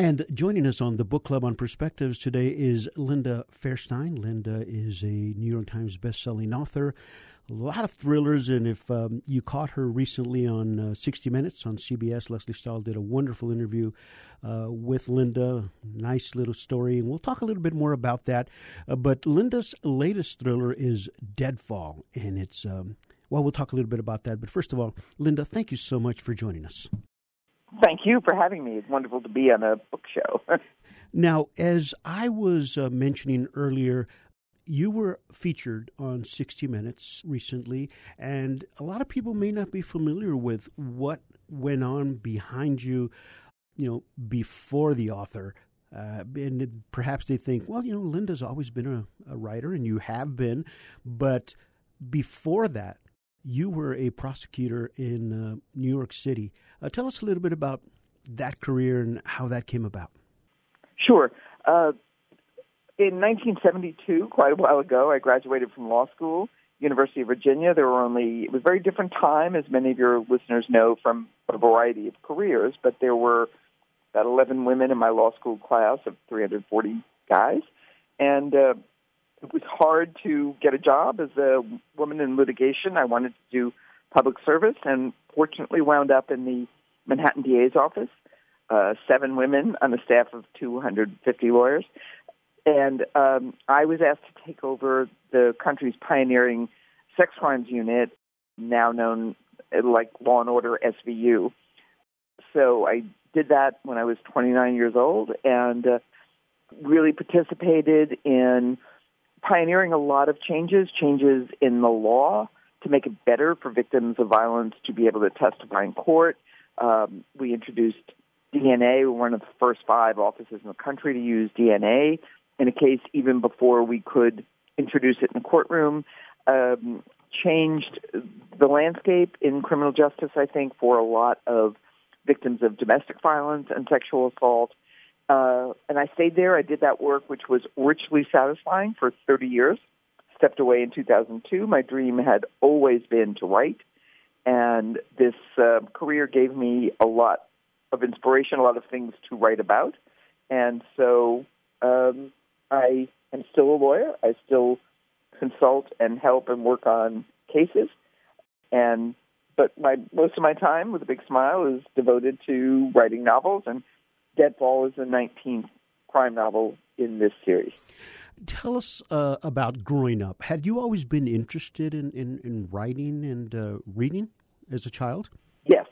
And joining us on the Book Club on Perspectives today is Linda Fairstein. Linda is a New York Times bestselling author, a lot of thrillers, and if you caught her recently on 60 Minutes on CBS, Leslie Stahl did a wonderful interview with Linda. Nice little story, and we'll talk a little bit more about that. But Linda's latest thriller is Deadfall, and it's, we'll talk a little bit about that. But first of all, Linda, thank you so much for joining us. Thank you for having me. It's wonderful to be on a book show. Now, as I was mentioning earlier, you were featured on 60 Minutes recently, and a lot of people may not be familiar with what went on behind you, before the author. And perhaps they think, well, Linda's always been a writer, and you have been. But before that, you were a prosecutor in New York City. Tell us a little bit about that career and how that came about. Sure. In 1972, quite a while ago, I graduated from law school, University of Virginia. It was a very different time, as many of your listeners know, from a variety of careers, but there were about 11 women in my law school class of 340 guys. And it was hard to get a job as a woman in litigation. I wanted to do public service and fortunately wound up in the Manhattan DA's office, 7 women on a staff of 250 lawyers. And I was asked to take over the country's pioneering sex crimes unit, now known like Law and Order SVU. So I did that when I was 29 years old and really participated in pioneering a lot of changes in the law to make it better for victims of violence to be able to testify in court. We introduced DNA. We were one of the first 5 offices in the country to use DNA in a case even before we could introduce it in the courtroom. Changed the landscape in criminal justice, I think, for a lot of victims of domestic violence and sexual assault. And I stayed there. I did that work, which was richly satisfying for 30 years. Stepped away in 2002. My dream had always been to write. And this career gave me a lot of inspiration, a lot of things to write about. And so I am still a lawyer. I still consult and help and work on cases. But most of my time, with a big smile, is devoted to writing novels, and Deadfall is the 19th crime novel in this series. Tell us about growing up. Had you always been interested in writing and reading as a child? Yes.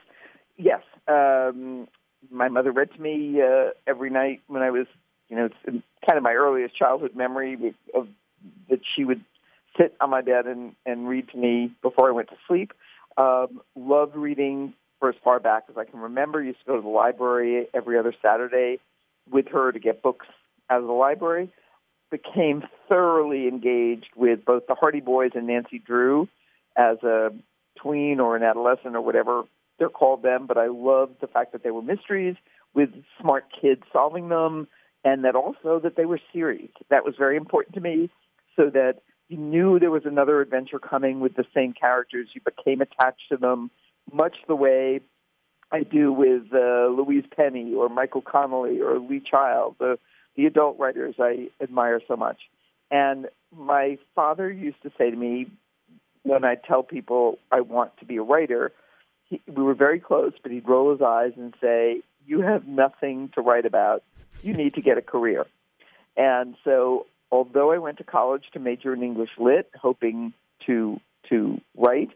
My mother read to me every night when I was, it's kind of my earliest childhood memory of that she would sit on my bed and read to me before I went to sleep. Loved reading for as far back as I can remember. Used to go to the library every other Saturday with her to get books out of the library. Became thoroughly engaged with both the Hardy Boys and Nancy Drew as a tween or an adolescent or whatever they're called then. But I loved the fact that they were mysteries with smart kids solving them, and that also that they were series. That was very important to me, so that you knew there was another adventure coming with the same characters. You became attached to them, much the way I do with Louise Penny or Michael Connelly or Lee Child, the adult writers I admire so much. And my father used to say to me, when I tell people I want to be a writer, we were very close, but he'd roll his eyes and say, "You have nothing to write about. You need to get a career." And so, although I went to college to major in English Lit, hoping to write,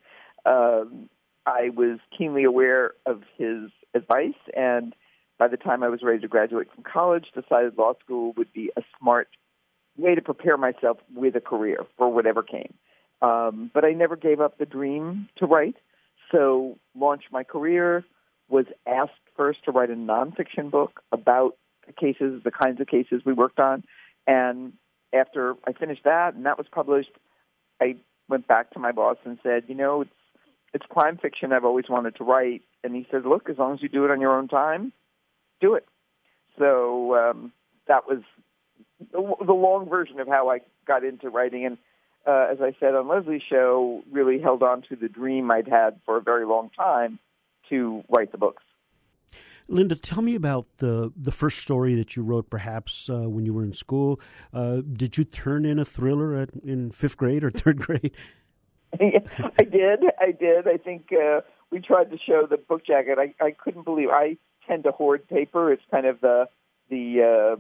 I was keenly aware of his advice, and by the time I was ready to graduate from college, decided law school would be a smart way to prepare myself with a career for whatever came. But I never gave up the dream to write, so launched my career, was asked first to write a nonfiction book about the cases, the kinds of cases we worked on, and after I finished that, and that was published, I went back to my boss and said, it's crime fiction I've always wanted to write. And he said, look, as long as you do it on your own time, do it. So that was the long version of how I got into writing. And as I said on Leslie's show, really held on to the dream I'd had for a very long time to write the books. Linda, tell me about the first story that you wrote, perhaps when you were in school. Did you turn in a thriller in fifth grade or third grade? Yeah, I did. I think we tried to show the book jacket. I couldn't believe. I tend to hoard paper. It's kind of the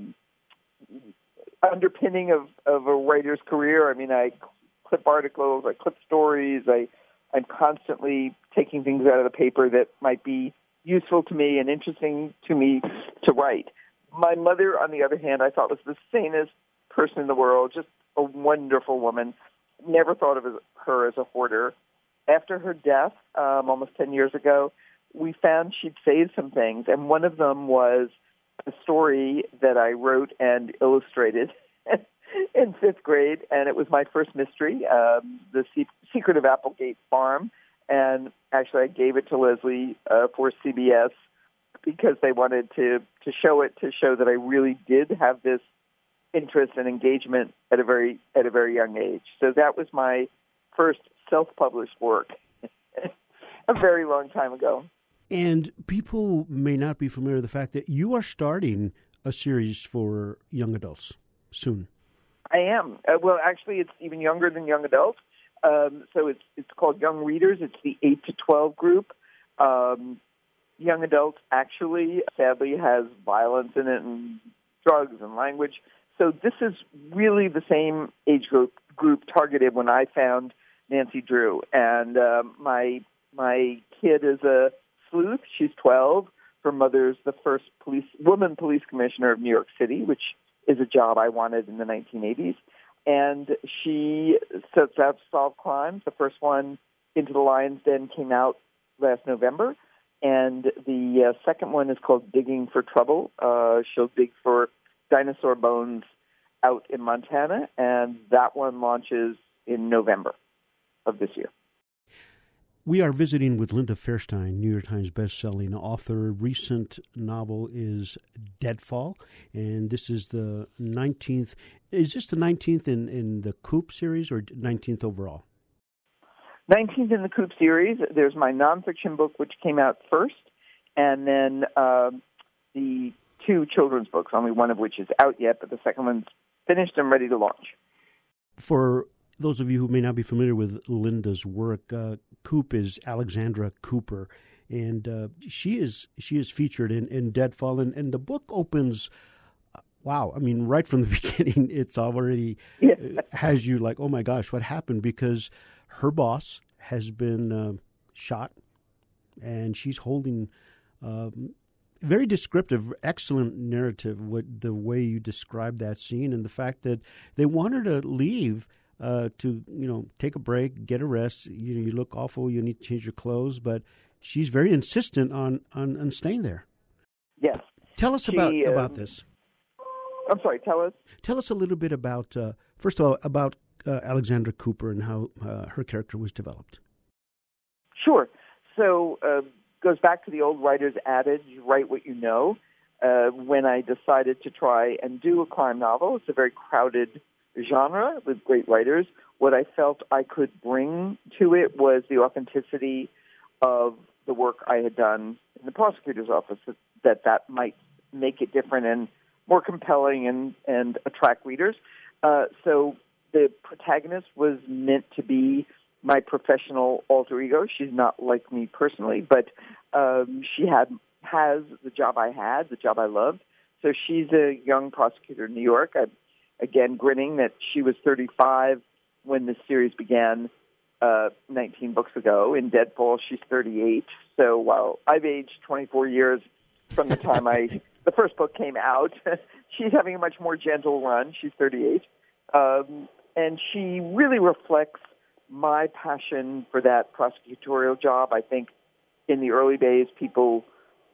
underpinning of a writer's career. I mean, I clip articles, I clip stories. I'm constantly taking things out of the paper that might be useful to me and interesting to me to write. My mother, on the other hand, I thought was the sanest person in the world, just a wonderful woman. Never thought of her as a hoarder. After her death, almost 10 years ago, we found she'd saved some things, and one of them was a story that I wrote and illustrated in fifth grade, and it was my first mystery, The Secret of Applegate Farm. And actually, I gave it to Leslie for CBS because they wanted to show that I really did have this interest and engagement at a very young age. So that was my first self-published work a very long time ago. And people may not be familiar with the fact that you are starting a series for young adults soon. I am. Well, actually, it's even younger than young adults. So it's called Young Readers. It's the 8 to 12 group. Young adults actually, sadly, has violence in it and drugs and language. So this is really the same age group targeted when I found Nancy Drew. And my kid is a sleuth. She's 12. Her mother's the first woman police commissioner of New York City, which is a job I wanted in the 1980s. And she sets out to solve crimes. The first one, Into the Lion's Den, came out last November. And the second one is called Digging for Trouble. She'll dig for dinosaur bones out in Montana. And that one launches in November of this year. We are visiting with Linda Fairstein, New York Times bestselling author. Recent novel is Deadfall, and this is the 19th. Is this the 19th in the Coop series or 19th overall? 19th in the Coop series. There's my nonfiction book, which came out first, and then the two children's books, only one of which is out yet, but the second one's finished and ready to launch. For those of you who may not be familiar with Linda's work, Coop is Alexandra Cooper, and she is featured in Deadfall, and the book opens. Wow, I mean, right from the beginning, it's already has you like, oh my gosh, what happened? Because her boss has been shot, and she's holding very descriptive, excellent narrative. The way you describe that scene, and the fact that they want her to leave. To take a break, get a rest. You look awful. You need to change your clothes, but she's very insistent on staying there. Yes. Tell us about this. I'm sorry. Tell us. Tell us a little bit about first of all about Alexandra Cooper and how her character was developed. Sure. So goes back to the old writer's adage: write what you know. When I decided to try and do a crime novel, it's a very crowded genre with great writers. What I felt I could bring to it was the authenticity of the work I had done in the prosecutor's office, that might make it different and more compelling and attract readers. So the protagonist was meant to be my professional alter ego. She's not like me personally, but she has the job I had, the job I loved. So she's a young prosecutor in New York. Again, grinning that she was 35 when this series began 19 books ago. In Deadfall, she's 38. So while I've aged 24 years from the time the first book came out, she's having a much more gentle run. She's 38. And she really reflects my passion for that prosecutorial job. I think in the early days, people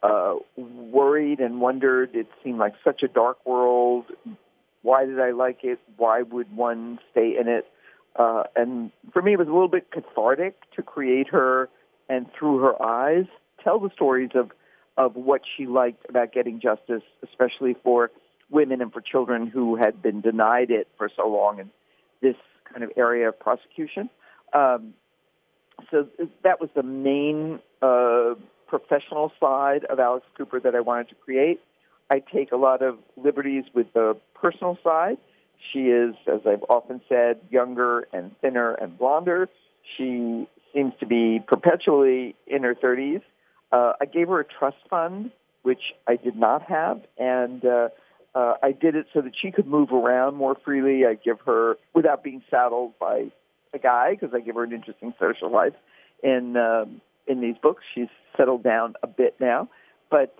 worried and wondered. It seemed like such a dark world. Why did I like it? Why would one stay in it? And for me, it was a little bit cathartic to create her and through her eyes tell the stories of what she liked about getting justice, especially for women and for children who had been denied it for so long in this kind of area of prosecution. So that was the main professional side of Alex Cooper that I wanted to create. I take a lot of liberties with the personal side. She is, as I've often said, younger and thinner and blonder. She seems to be perpetually in her 30s. I gave her a trust fund, which I did not have, and I did it so that she could move around more freely. I give her, without being saddled by a guy, because I give her an interesting social life in these books. She's settled down a bit now, but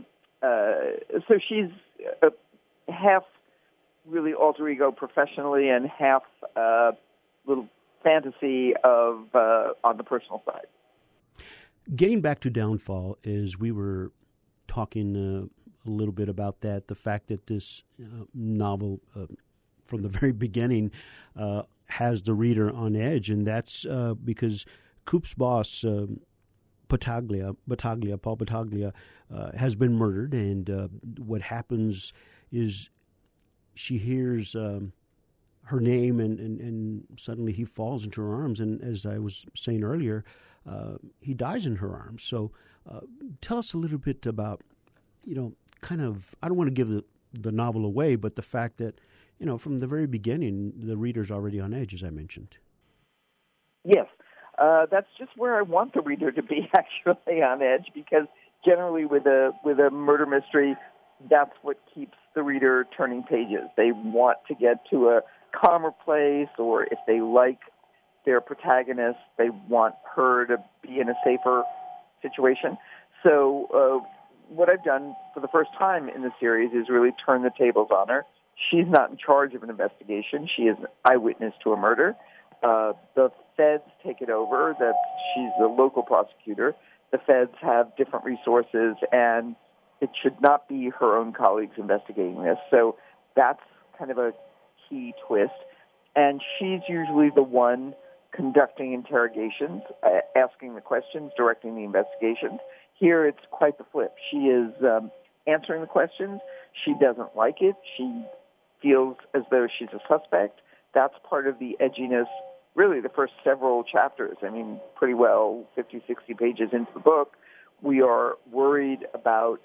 so she's half really alter ego professionally and half little fantasy of on the personal side. Getting back to Downfall, as we were talking a little bit about that, the fact that this novel from the very beginning has the reader on edge, and that's because Coop's boss, Paul Battaglia, has been murdered, and what happens is she hears her name, and suddenly he falls into her arms, and as I was saying earlier, he dies in her arms. So tell us a little bit about, kind of, I don't want to give the novel away, but the fact that, from the very beginning, the reader's already on edge, as I mentioned. Yes. That's just where I want the reader to be, actually, on edge, because generally with a murder mystery, that's what keeps the reader turning pages. They want to get to a calmer place, or if they like their protagonist, they want her to be in a safer situation. So what I've done for the first time in the series is really turn the tables on her. She's not in charge of an investigation. She is an eyewitness to a murder. The feds take it over. That she's the local prosecutor. The feds have different resources, and it should not be her own colleagues investigating this. So that's kind of a key twist. And she's usually the one conducting interrogations, asking the questions, directing the investigations. Here it's quite the flip. She is answering the questions. She doesn't like it. She feels as though she's a suspect. That's part of the edginess, really the first several chapters. I mean, pretty well 50, 60 pages into the book, we are worried about,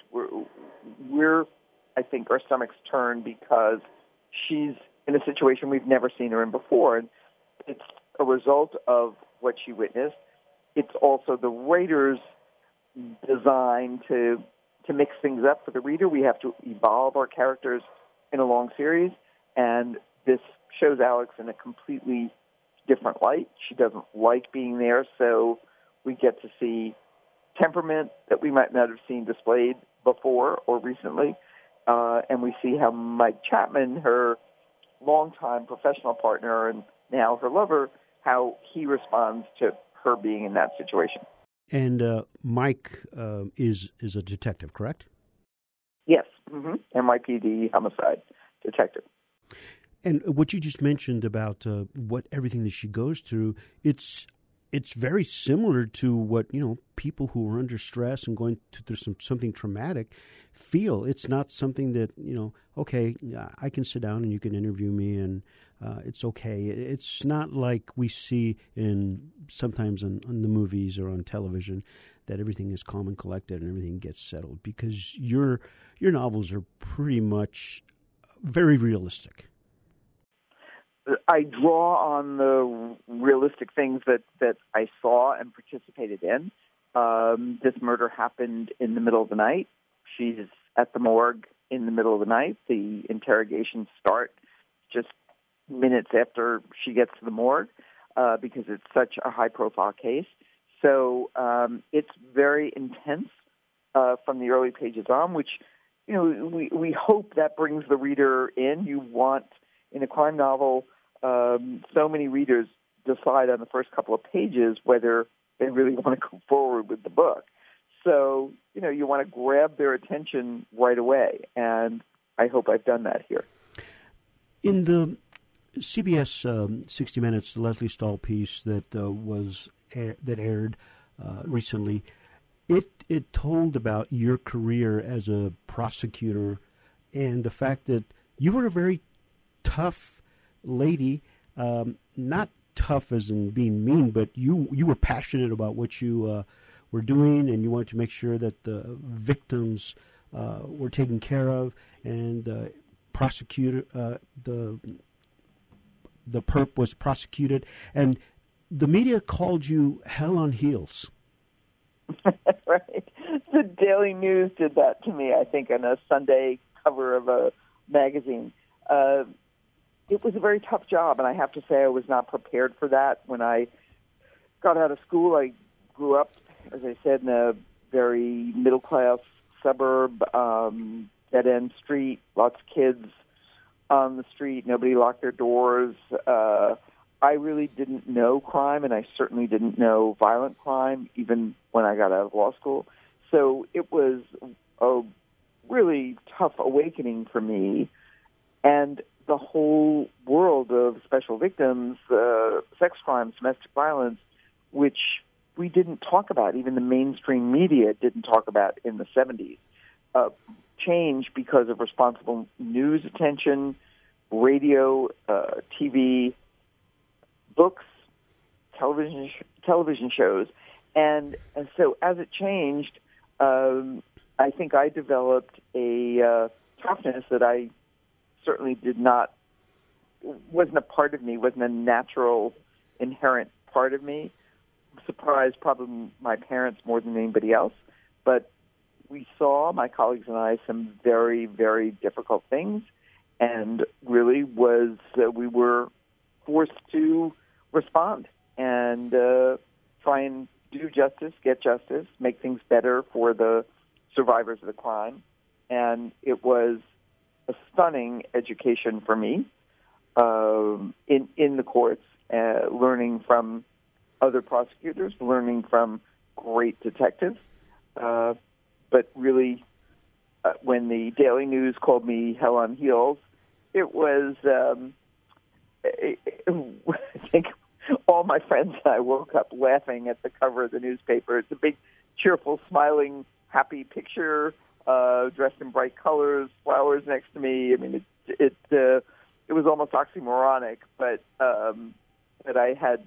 I think our stomachs turn because she's in a situation we've never seen her in before. And it's a result of what she witnessed. It's also the writer's design to mix things up for the reader. We have to evolve our characters in a long series, and this shows Alex in a completely different light. She doesn't like being there, so we get to see temperament that we might not have seen displayed before or recently, and we see how Mike Chapman, her longtime professional partner and now her lover, how he responds to her being in that situation. And Mike is a detective, correct? Yes, NYPD homicide detective. And what you just mentioned about what everything that she goes through, it's very similar to what people who are under stress and going through something traumatic feel. It's not something that okay, I can sit down and you can interview me and it's okay. It's not like we see sometimes on the movies or on television that everything is calm and collected and everything gets settled, because your novels are pretty much very realistic. I draw on the realistic things that I saw and participated in. This murder happened in the middle of the night. She's at the morgue in the middle of the night. The interrogations start just minutes after she gets to the morgue because it's such a high-profile case. So it's very intense from the early pages on, which we hope that brings the reader in. You want, in a crime novel, so many readers decide on the first couple of pages whether they really want to go forward with the book. So, you want to grab their attention right away, and I hope I've done that here. In the CBS 60 Minutes, the Lesley Stahl piece that aired recently, it told about your career as a prosecutor and the fact that you were a very tough lady, not tough as in being mean, but you were passionate about what you were doing, and you wanted to make sure that the victims were taken care of, and prosecuted the perp was prosecuted, and the media called you Hell on Heels. Right. The Daily News did that to me, I think, on a Sunday cover of a magazine. It was a very tough job, and I have to say I was not prepared for that. When I got out of school, I grew up, as I said, in a very middle-class suburb, dead-end street, lots of kids on the street, nobody locked their doors. I really didn't know crime, and I certainly didn't know violent crime, even when I got out of law school. So it was a really tough awakening for me, and the whole world of special victims, sex crimes, domestic violence, which we didn't talk about, even the mainstream media didn't talk about in the 70s, changed because of responsible news attention, radio, TV, books, television shows. And so as it changed, I think I developed a toughness that I certainly wasn't a part of me, wasn't a natural, inherent part of me. Surprised probably my parents more than anybody else. But we saw, my colleagues and I, some very, very difficult things, and really we were forced to respond and try and do justice, get justice, make things better for the survivors of the crime. And it was a stunning education for me in the courts, learning from other prosecutors, learning from great detectives. But really, when the Daily News called me Hell on Heels, it was, I think all my friends and I woke up laughing at the cover of the newspaper. It's a big, cheerful, smiling, happy picture, dressed in bright colors, flowers next to me. I mean, it was almost oxymoronic, but I had,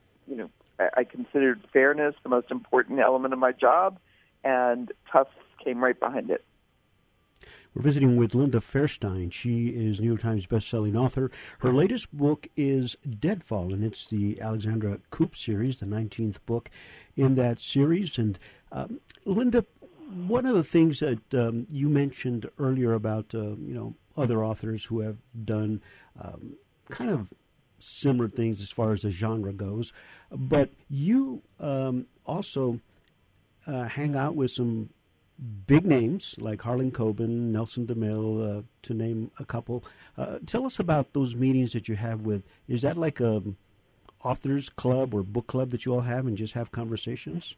I considered fairness the most important element of my job, and tough came right behind it. We're visiting with Linda Fairstein. She is New York Times bestselling author. Her latest book is Deadfall, and it's the Alexandra Coop series, the 19th book in that series. And Linda, one of the things that you mentioned earlier about other authors who have done kind of similar things as far as the genre goes, but you also hang out with some big names like Harlan Coben, Nelson DeMille, to name a couple. Tell us about those meetings that you have with. Is that like a authors club or book club that you all have and just have conversations?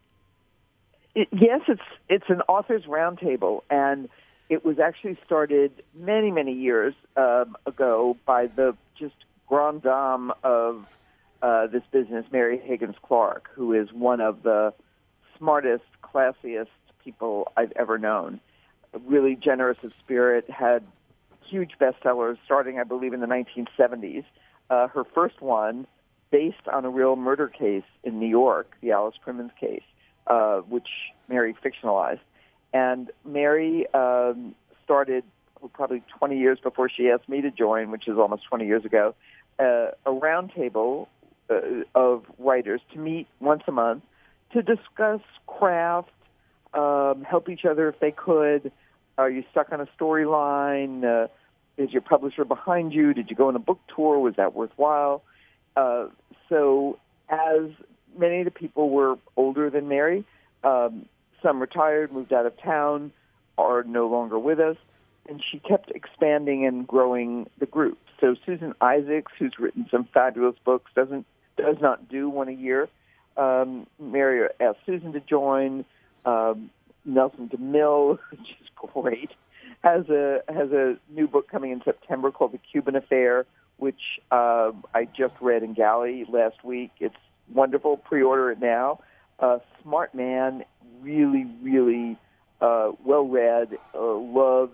Yes, it's an authors roundtable, and it was actually started many, many years ago by the just grande dame of this business, Mary Higgins Clark, who is one of the smartest, classiest people I've ever known. Really generous of spirit, had huge bestsellers starting, I believe, in the 1970s. Her first one, based on a real murder case in New York, the Alice Crimmins case, which Mary fictionalized. And Mary started probably 20 years before she asked me to join, which is almost 20 years ago, a roundtable of writers to meet once a month to discuss craft, help each other if they could. Are you stuck on a storyline? Is your publisher behind you? Did you go on a book tour? Was that worthwhile? So as many of the people were older than Mary, some retired, moved out of town, are no longer with us, and she kept expanding and growing the group. So Susan Isaacs, who's written some fabulous books, does not do one a year. Mary asked Susan to join. Nelson DeMille, which is great, has a new book coming in September called The Cuban Affair, which I just read in Galley last week. It's wonderful. Pre-order it now. Smart man, really, really well-read, loves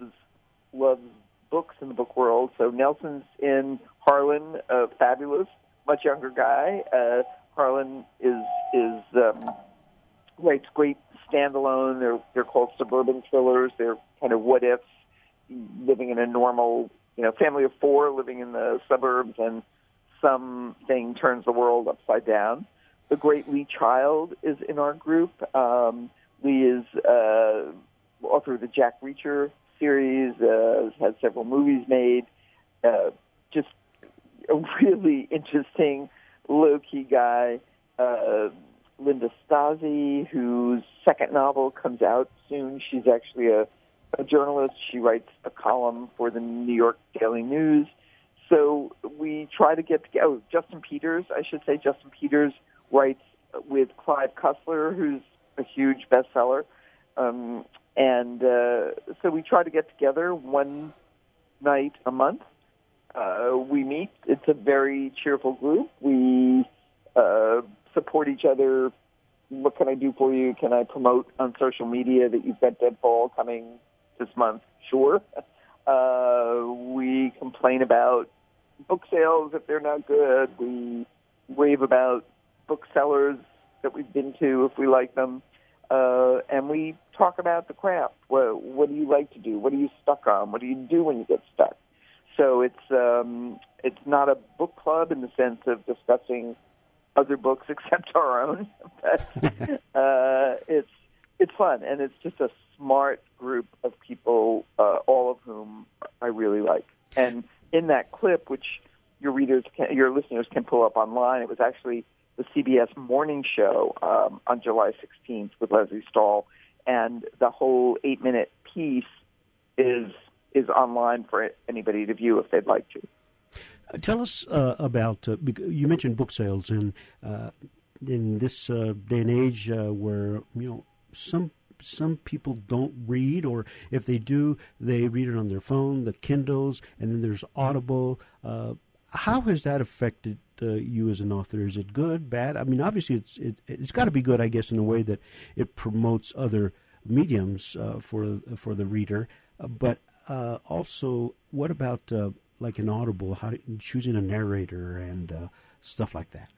books in the book world. So Nelson's in Harlan, fabulous, much younger guy. Harlan is writes great standalone. They're called suburban thrillers. They're kind of what ifs, living in a normal, family of four living in the suburbs, and something turns the world upside down. The great Lee Child is in our group. Lee is author of the Jack Reacher series, has had several movies made, just a really interesting, low-key guy. Linda Stasi, whose second novel comes out soon. She's actually a journalist. She writes a column for the New York Daily News. So we try to get together. Oh, Justin Peters, I should say. Justin Peters writes with Clive Cussler, who's a huge bestseller. So we try to get together one night a month. We meet. It's a very cheerful group. We support each other. What can I do for you? Can I promote on social media that you've got Deadfall coming this month? Sure. We complain about book sales if they're not good. We rave about booksellers that we've been to if we like them. And we talk about the craft. What do you like to do? What are you stuck on? What do you do when you get stuck? So it's not a book club in the sense of discussing other books except our own, but it's fun, and it's just a smart group of people, all of whom I really like. And in that clip, which your listeners can pull up online, it was actually the CBS Morning Show on July 16th with Leslie Stahl, and the whole 8-minute piece is online for anybody to view if they'd like to. Tell us about, you mentioned book sales, and in this day and age where, some people don't read, or if they do, they read it on their phone, the Kindles, and then there's Audible. How has that affected you as an author? Is it good, bad? I mean, obviously it's got to be good, I guess, in a way that it promotes other mediums for the reader. But also, what about like an Audible, choosing a narrator and stuff like that?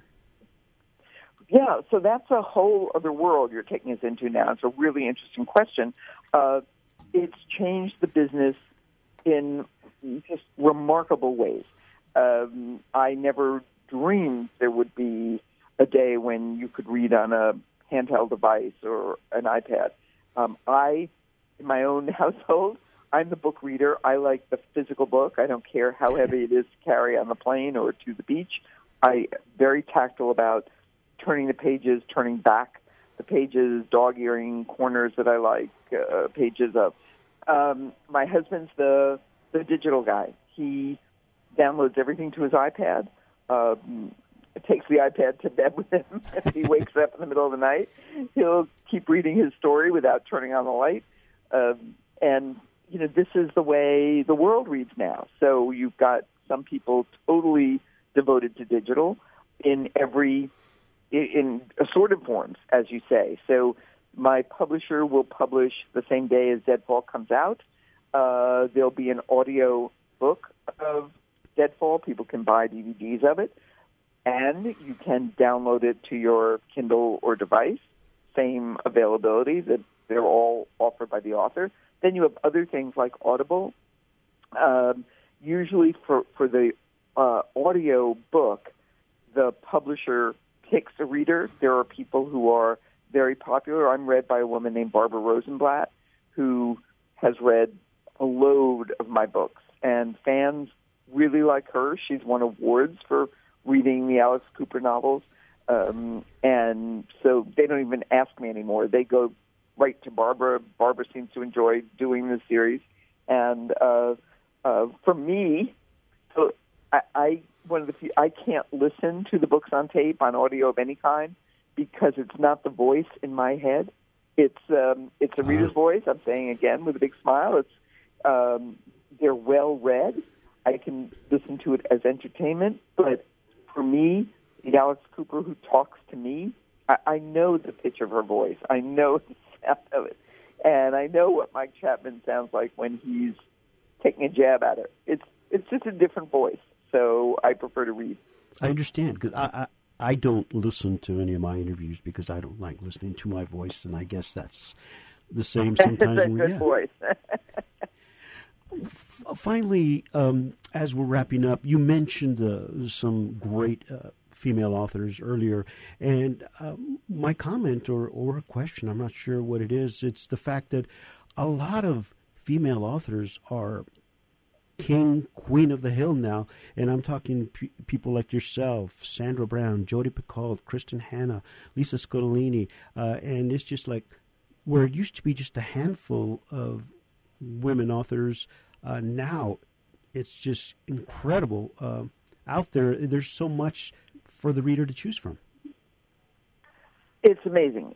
Yeah, so that's a whole other world you're taking us into now. It's a really interesting question. It's changed the business in just remarkable ways. I never dreamed there would be a day when you could read on a handheld device or an iPad. In my own household, I'm the book reader. I like the physical book. I don't care how heavy it is to carry on the plane or to the beach. I'm very tactile about turning the pages, turning back the pages, dog-earing corners that I like, pages of. My husband's the digital guy. He downloads everything to his iPad, takes the iPad to bed with him. If he wakes up in the middle of the night, he'll keep reading his story without turning on the light. And this is the way the world reads now. So you've got some people totally devoted to digital in assorted forms, as you say. So my publisher will publish the same day as Deadfall comes out. There'll be an audio book of Deadfall. People can buy DVDs of it, and you can download it to your Kindle or device. Same availability, that they're all offered by the author. Then you have other things like Audible. Usually for the audio book, the publisher picks a reader. There are people who are very popular. I'm read by a woman named Barbara Rosenblatt, who has read a load of my books, and fans really like her. She's won awards for reading the Alex Cooper novels, and so they don't even ask me anymore. They go right to Barbara. Barbara seems to enjoy doing the series, and for me, so one of the few, I can't listen to the books on tape, on audio of any kind, because it's not the voice in my head. It's a reader's voice. I'm saying again with a big smile. It's they're well read. I can listen to it as entertainment, but for me, the Alex Cooper who talks to me, I know the pitch of her voice. I know the sound of it, and I know what Mike Chapman sounds like when he's taking a jab at it. It's just a different voice. So I prefer to read. I understand, because I don't listen to any of my interviews because I don't like listening to my voice, and I guess that's the same sometimes. It's a good voice. Finally, as we're wrapping up, you mentioned some great female authors earlier, and my comment or a question, I'm not sure what it is, it's the fact that a lot of female authors are king, queen of the hill now, and I'm talking people like yourself, Sandra Brown, Jodi Picoult, Kristen Hanna, Lisa Scottoline, and it's just like where it used to be just a handful of women authors, now it's just incredible out there. There's so much for the reader to choose from. It's amazing.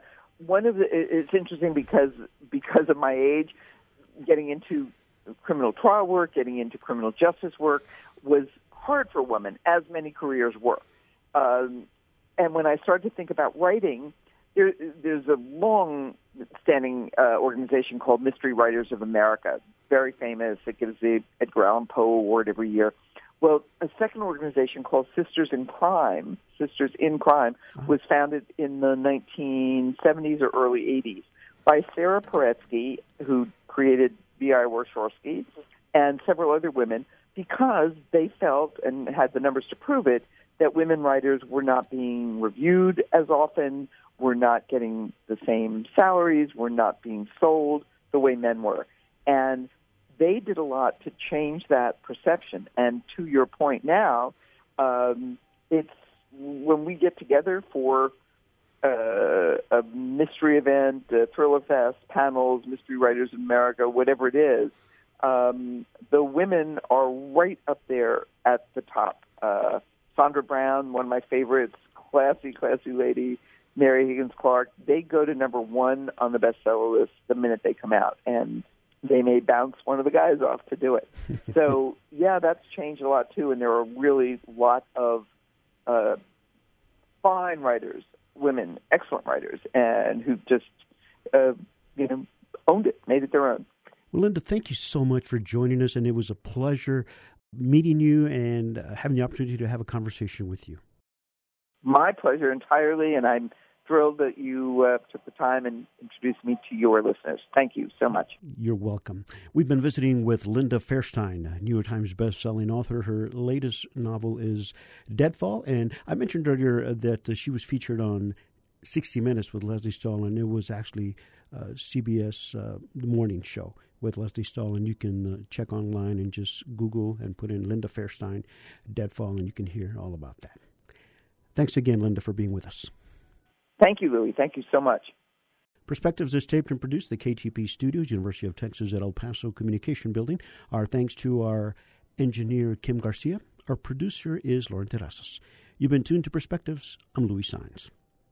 It's interesting because of my age, getting into criminal trial work, getting into criminal justice work was hard for women, as many careers were. And when I started to think about writing, there's a long-standing organization called Mystery Writers of America, very famous. It gives the Edgar Allan Poe Award every year. Well, a second organization called Sisters in Crime, was founded in the 1970s or early 80s by Sarah Paretsky, who created B.I. Warshawski, and several other women, because they felt, and had the numbers to prove it, that women writers were not being reviewed as often, were not getting the same salaries, were not being sold the way men were. And they did a lot to change that perception. And to your point now, it's when we get together for a mystery event, a thriller fest, panels, Mystery Writers of America, whatever it is, the women are right up there at the top. Sandra Brown, one of my favorites, classy lady, Mary Higgins Clark, they go to number one on the bestseller list the minute they come out, and they may bounce one of the guys off to do it. So, yeah, that's changed a lot, too, and there are really a lot of fine writers, women, excellent writers, and who just, owned it, made it their own. Well, Linda, thank you so much for joining us, and it was a pleasure meeting you and having the opportunity to have a conversation with you. My pleasure entirely, and I'm thrilled that you took the time and introduced me to your listeners. Thank you so much. You're welcome. We've been visiting with Linda Fairstein, New York Times best-selling author. Her latest novel is Deadfall, and I mentioned earlier that she was featured on 60 Minutes with Lesley Stahl, and it was actually CBS The Morning Show with Lesley Stahl, and you can check online and just Google and put in Linda Fairstein, Deadfall, and you can hear all about that. Thanks again, Linda, for being with us. Thank you, Louis. Thank you so much. Perspectives is taped and produced at the KTP Studios, University of Texas at El Paso Communication Building. Our thanks to our engineer, Kim Garcia. Our producer is Lauren Terrazas. You've been tuned to Perspectives. I'm Louis Saenz.